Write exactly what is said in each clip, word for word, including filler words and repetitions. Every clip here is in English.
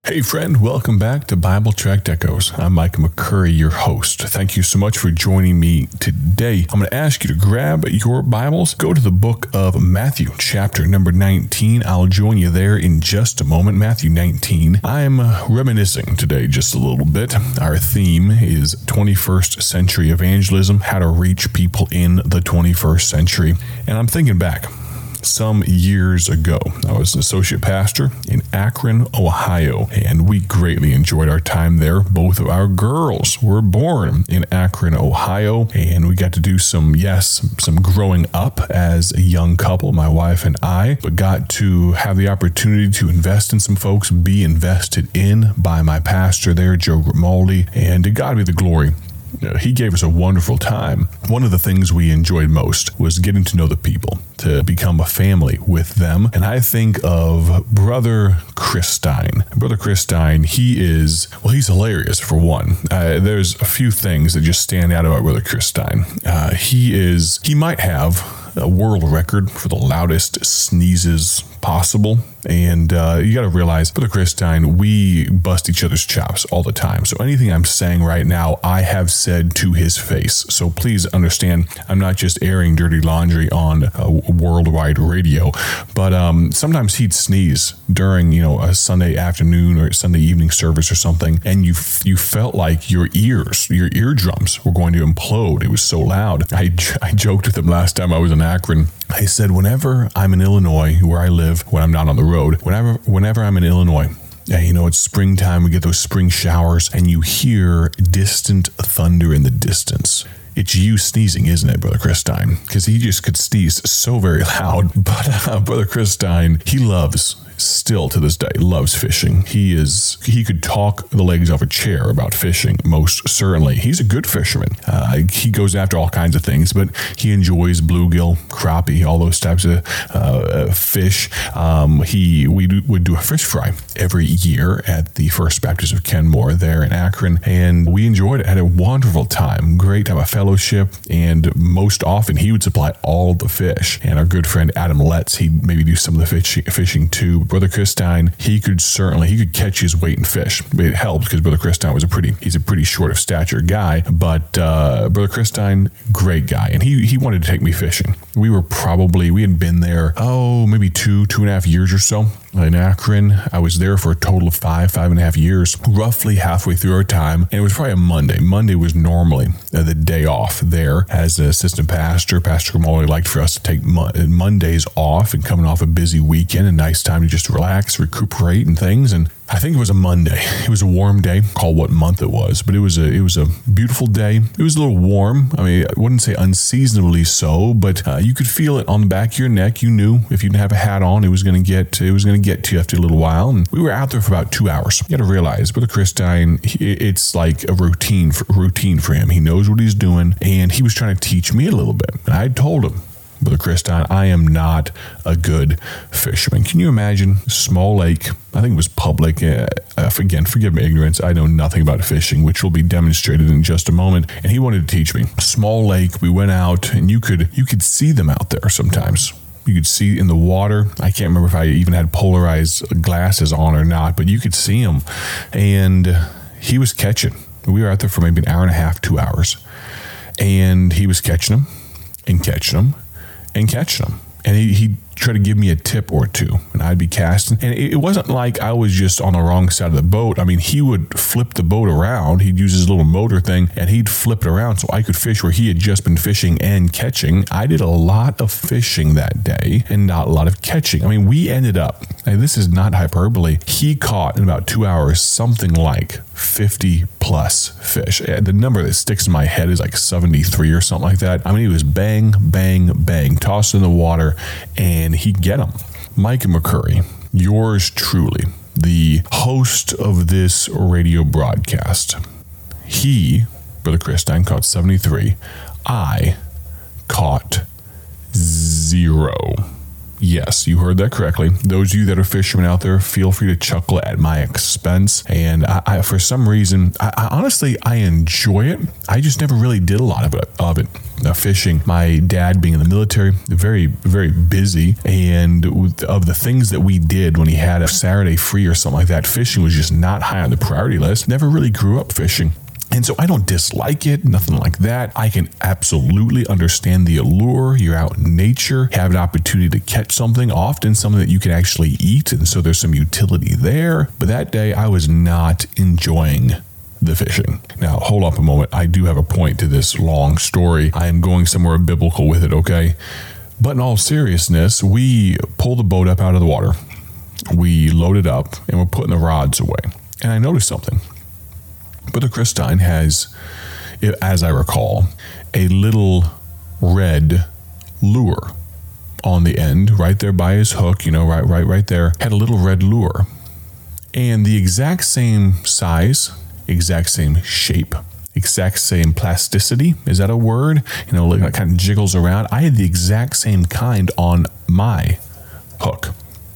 Hey friend, welcome back to Bible Tract Echoes. I'm Mike McCurry, your host. Thank you so much for joining me today. I'm going to ask you to grab your Bibles, go to the book of Matthew, chapter number nineteen. I'll join you there in just a moment. Matthew nineteen. I'm reminiscing today just a little bit. Our theme is twenty-first century evangelism, how to reach people in the twenty-first century. And I'm thinking back. Some years ago, I was an associate pastor in Akron, Ohio, and we greatly enjoyed our time there. Both of our girls were born in Akron, Ohio, and we got to do some, yes, some growing up as a young couple, my wife and I, but got to have the opportunity to invest in some folks, be invested in by my pastor there, Joe Grimaldi, and to God be the glory. He gave us a wonderful time. One of the things we enjoyed most was getting to know the people, to become a family with them. And I think of Brother Chris Stein. Brother Chris Stein, he is, well, he's hilarious for one. Uh, there's a few things that just stand out about Brother Chris Stein. Uh, he is, he might have a world record for the loudest sneezes possible. And uh, you got to realize, Brother Chris Stein, we bust each other's chops all the time. So anything I'm saying right now, I have said to his face. So please understand, I'm not just airing dirty laundry on uh, worldwide radio, but um, sometimes he'd sneeze during, you know, a Sunday afternoon or Sunday evening service or something, and you f- you felt like your ears, your eardrums were going to implode. It was so loud. I, I joked with him last time I was in Akron. I said, whenever I'm in Illinois, where I live, when I'm not on the road, whenever whenever I'm in Illinois, yeah, you know, it's springtime, we get those spring showers, and you hear distant thunder in the distance. It's you sneezing, isn't it, Brother Chris Stein? Because he just could sneeze so very loud. But uh, Brother Chris Stein, he loves, still to this day, loves fishing. He is, he could talk the legs off a chair about fishing, most certainly. He's a good fisherman. Uh, he goes after all kinds of things, but he enjoys bluegill, crappie, all those types of uh, fish. Um, he we do, would do a fish fry every year at the First Baptist of Kenmore there in Akron, and we enjoyed it. Had a wonderful time, great time of fellowship, and most often he would supply all the fish. And our good friend Adam Letts, he'd maybe do some of the fish, fishing too. Brother Chris Stein, he could certainly, he could catch his weight in fish. It helped because Brother Chris Stein was a pretty, he's a pretty short of stature guy, but uh, Brother Chris Stein, great guy. And he, he wanted to take me fishing. We were probably, we had been there, oh, maybe two, two and a half years or so in Akron. I was there for a total of five, five and a half years, roughly halfway through our time. And it was probably a Monday. Monday was normally uh, the day off there. As an assistant pastor, Pastor Grimaldi liked for us to take mo- Mondays off and coming off a busy weekend, a nice time to just relax, recuperate and things. And I think it was a Monday. It was a warm day. Call what month it was, but it was a it was a beautiful day. It was a little warm. I mean, I wouldn't say unseasonably so, but uh, you could feel it on the back of your neck. You knew if you didn't have a hat on, it was going to get it was going to get to you after a little while. And we were out there for about two hours. You got to realize, Brother Chris Stein, it's like a routine for, routine for him. He knows what he's doing, and he was trying to teach me a little bit. And I told him, Brother Chris Stein, I am not a good fisherman. Can you imagine? Small lake, I think it was public. Uh, again, forgive my ignorance. I know nothing about fishing, which will be demonstrated in just a moment. And he wanted to teach me. Small lake, we went out, and you could you could see them out there sometimes. You could see in the water. I can't remember if I even had polarized glasses on or not, but you could see them. And he was catching. We were out there for maybe an hour and a half, two hours. And he was catching them and catching them. and catching them. And he, he'd try to give me a tip or two, and I'd be casting. And it, it wasn't like I was just on the wrong side of the boat. I mean, he would flip the boat around. He'd use his little motor thing, and he'd flip it around so I could fish where he had just been fishing and catching. I did a lot of fishing that day and not a lot of catching. I mean, we ended up, and this is not hyperbole, he caught in about two hours something like fifty plus fish. The number that sticks in my head is like seventy-three or something like that. I mean, he was bang, bang, bang, tossed in the water, and he'd get them. Mike McCurry, yours truly, the host of this radio broadcast. He, Brother Chris Stein, caught seventy-three. I caught zero. Yes, you heard that correctly. Those of you that are fishermen out there, feel free to chuckle at my expense. And I, I, for some reason, I, I honestly, I enjoy it. I just never really did a lot of it. Of it. Uh, fishing. My dad being in the military, very, very busy. And of the things that we did when he had a Saturday free or something like that, fishing was just not high on the priority list. Never really grew up fishing. And so I don't dislike it, nothing like that. I can absolutely understand the allure. You're out in nature, have an opportunity to catch something, often something that you can actually eat. And so there's some utility there. But that day I was not enjoying the fishing. Now, hold up a moment. I do have a point to this long story. I am going somewhere biblical with it, okay? But in all seriousness, we pull the boat up out of the water. We load it up and we're putting the rods away. And I noticed something. Brother Christine has, as I recall, a little red lure on the end, right there by his hook, you know, right, right, right there, had a little red lure. And the exact same size, exact same shape, exact same plasticity, is that a word? You know, like it kind of jiggles around. I had the exact same kind on my hook.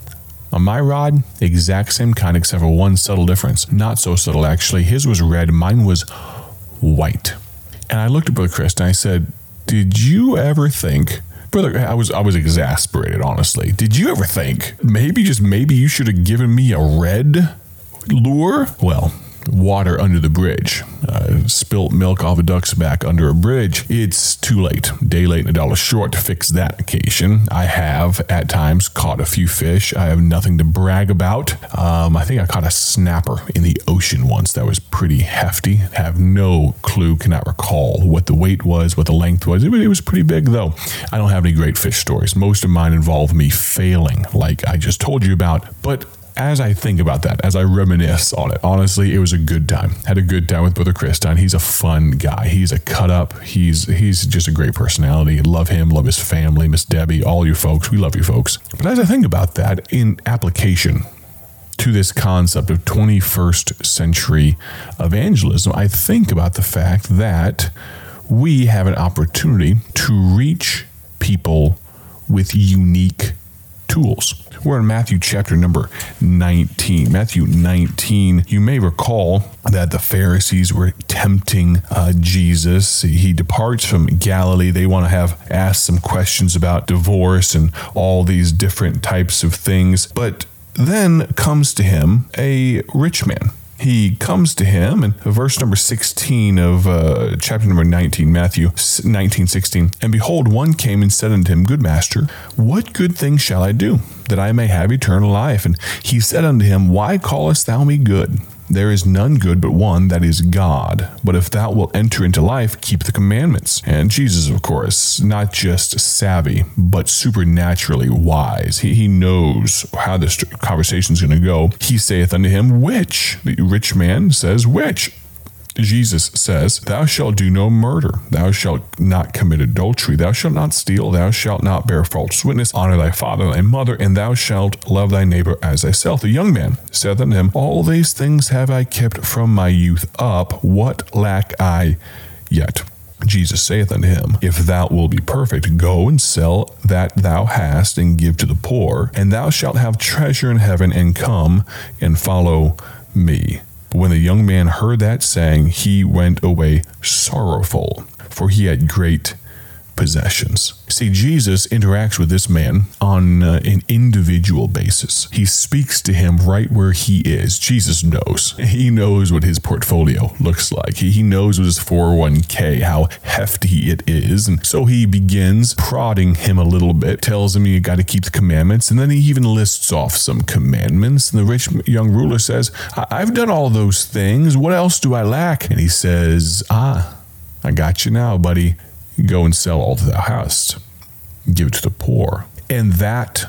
On my rod, exact same kind except for one subtle difference. Not so subtle, actually. His was red, mine was white. And I looked at Brother Chris and I said, did you ever think, Brother, I was I was exasperated, honestly. Did you ever think, maybe, just maybe you should have given me a red lure? Well, water under the bridge. Uh, spilt milk off a duck's back under a bridge. It's too late. Day late and a dollar short to fix that occasion. I have, at times, caught a few fish. I have nothing to brag about. Um, I think I caught a snapper in the ocean once that was pretty hefty. Have no clue, cannot recall what the weight was, what the length was. It, it was pretty big, though. I don't have any great fish stories. Most of mine involve me failing, like I just told you about. But as I think about that, as I reminisce on it, honestly, it was a good time. Had a good time with Brother Christine. He's a fun guy. He's a cut up. He's he's just a great personality. Love him. Love his family. Miss Debbie, all you folks. We love you folks. But as I think about that in application to this concept of twenty-first century evangelism, I think about the fact that we have an opportunity to reach people with unique tools. We're in Matthew chapter number nineteen. Matthew nineteen, you may recall that the Pharisees were tempting uh, Jesus. He departs from Galilee. They want to have asked some questions about divorce and all these different types of things. But then comes to him a rich man. He comes to him in verse number sixteen of uh, chapter number nineteen, Matthew nineteen, sixteen. And behold, one came and said unto him, Good master, what good thing shall I do, that I may have eternal life? And he said unto him, Why callest thou me good? There is none good but one, that is God. But if thou wilt enter into life, keep the commandments. And Jesus, of course, not just savvy, but supernaturally wise. He, he knows how this conversation is going to go. He saith unto him, Which? The rich man says, Which? Jesus says, Thou shalt do no murder. Thou shalt not commit adultery. Thou shalt not steal. Thou shalt not bear false witness. Honor thy father and thy mother, and thou shalt love thy neighbor as thyself. The young man saith unto him, All these things have I kept from my youth up. What lack I yet? Jesus saith unto him, If thou wilt be perfect, go and sell that thou hast, and give to the poor, and thou shalt have treasure in heaven, and come and follow me. But when the young man heard that saying, he went away sorrowful, for he had great possessions. See, Jesus interacts with this man on uh, an individual basis. He speaks to him right where he is. Jesus knows. He knows what his portfolio looks like. He, he knows what his four oh one k, how hefty it is. And so he begins prodding him a little bit, tells him you got to keep the commandments, and then he even lists off some commandments. And the rich young ruler says, I- I've done all those things. What else do I lack? And he says, ah, I got you now, buddy. Go and sell all that thou hast, give it to the poor. And that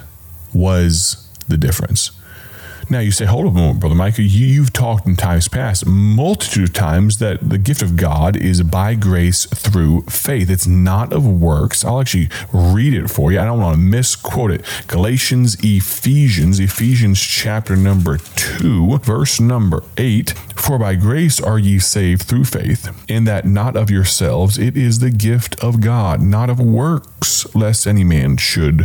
was the difference. Now you say, hold on a moment, Brother Micah, you, you've talked in times past, multitude of times, that the gift of God is by grace through faith. It's not of works. I'll actually read it for you. I don't want to misquote it. Galatians, Ephesians, Ephesians chapter number two, verse number eight. For by grace are ye saved through faith, and that not of yourselves, it is the gift of God, not of works, lest any man should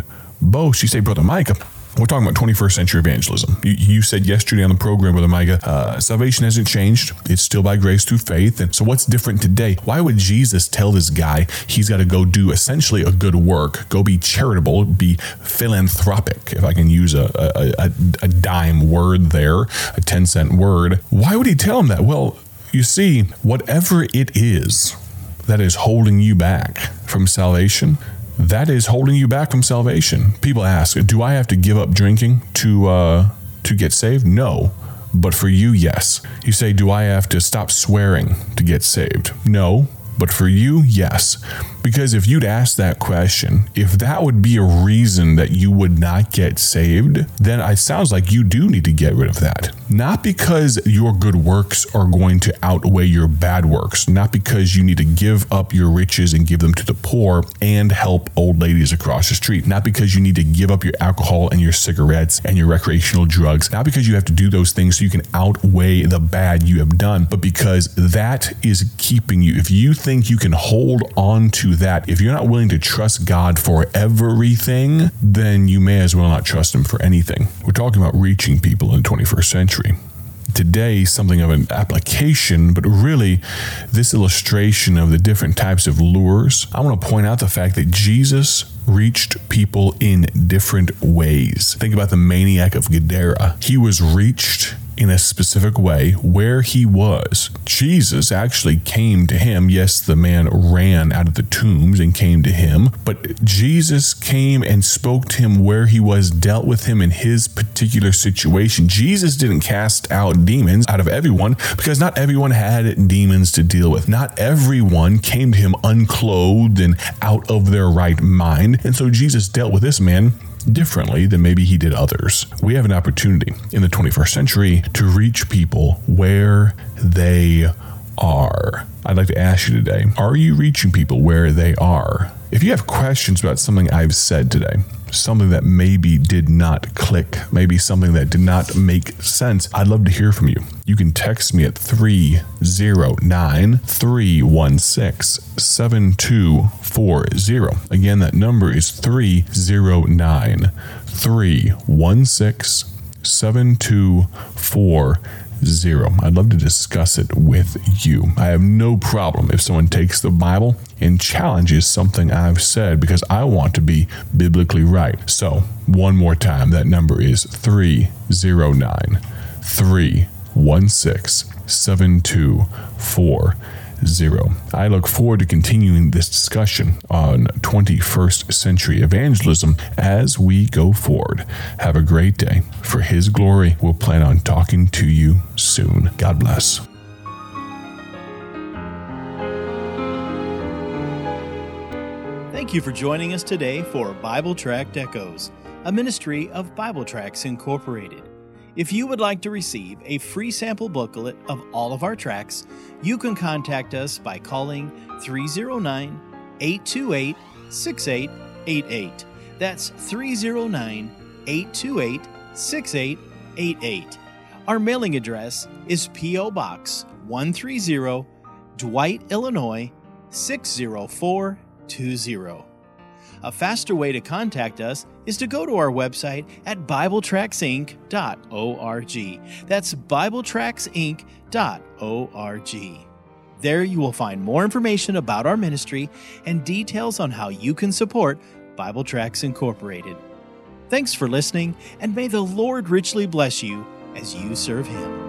boast. You say, Brother Micah, we're talking about twenty-first century evangelism. You, you said yesterday on the program, Brother Micah, uh, salvation hasn't changed. It's still by grace through faith. And so what's different today? Why would Jesus tell this guy he's got to go do essentially a good work, go be charitable, be philanthropic, if I can use a, a, a, a dime word there, a ten cent word. Why would he tell him that? Well, you see, whatever it is that is holding you back from salvation, that is holding you back from salvation. People ask, do I have to give up drinking to uh, to get saved? No. But for you, yes. You say, do I have to stop swearing to get saved? No. But for you, yes. Because if you'd ask that question, if that would be a reason that you would not get saved, then it sounds like you do need to get rid of that. Not because your good works are going to outweigh your bad works, not because you need to give up your riches and give them to the poor and help old ladies across the street, not because you need to give up your alcohol and your cigarettes and your recreational drugs, not because you have to do those things so you can outweigh the bad you have done, but because that is keeping you. If you think you can hold on to that, if you're not willing to trust God for everything, then you may as well not trust him for anything. We're talking about reaching people in the twenty-first century. Today, something of an application, but really this illustration of the different types of lures. I want to point out the fact that Jesus reached people in different ways. Think about the maniac of Gadara. He was reached in a specific way where he was. Jesus actually came to him. Yes, the man ran out of the tombs and came to him, but Jesus came and spoke to him where he was, dealt with him in his particular situation. Jesus didn't cast out demons out of everyone because not everyone had demons to deal with. Not everyone came to him unclothed and out of their right mind. And so Jesus dealt with this man differently than maybe he did others. We have an opportunity in the twenty-first century to reach people where they are. I'd like to ask you today, are you reaching people where they are? If you have questions about something I've said today, something that maybe did not click, maybe something that did not make sense, I'd love to hear from you. You can text me at three oh nine, three one six, seven two four oh. Again, that number is three oh nine, three one six, seven two four oh. I'd love to discuss it with you. I have no problem if someone takes the Bible and challenges something I've said because I want to be biblically right. So, one more time, that number is three oh nine, three one six, seven two four oh. I look forward to continuing this discussion on twenty-first century evangelism as we go forward. Have a great day. For his glory, we'll plan on talking to you soon. God bless. Thank you for joining us today for Bible Tract Echoes, a ministry of Bible Tracts Incorporated. If you would like to receive a free sample booklet of all of our tracts, you can contact us by calling three oh nine, eight two eight, six eight eight eight. That's three oh nine, eight two eight, six eight eight eight. Our mailing address is P O Box one thirty, Dwight, Illinois six oh four two oh. A faster way to contact us is to go to our website at bible tracts inc dot org. That's bible tracts inc dot org. There you will find more information about our ministry and details on how you can support Bible Tracts Incorporated. Thanks for listening, and may the Lord richly bless you as you serve Him.